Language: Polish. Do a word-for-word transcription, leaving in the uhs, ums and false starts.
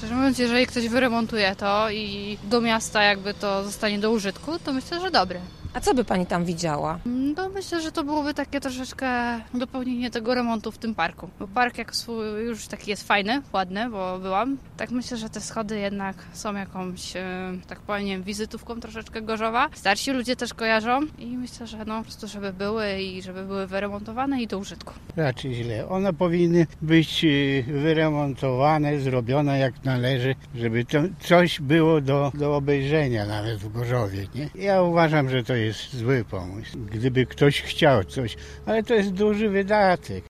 Szczerze mówiąc, jeżeli ktoś wyremontuje to i do miasta jakby to zostanie do użytku, to myślę, że dobre. A co by pani tam widziała? No myślę, że to byłoby takie troszeczkę dopełnienie tego remontu w tym parku. Bo park jak swój już taki jest fajny, ładny, bo byłam. Tak myślę, że te schody jednak są jakąś, tak powiem, wizytówką troszeczkę Gorzowa. Starsi ludzie też kojarzą i myślę, że no po prostu, żeby były i żeby były wyremontowane i do użytku. Raczej źle. One powinny być wyremontowane, zrobione jak należy, żeby to coś było do, do obejrzenia nawet w Gorzowie, nie? Ja uważam, że to jest zły pomysł. Gdyby ktoś chciał coś, ale to jest duży wydatek.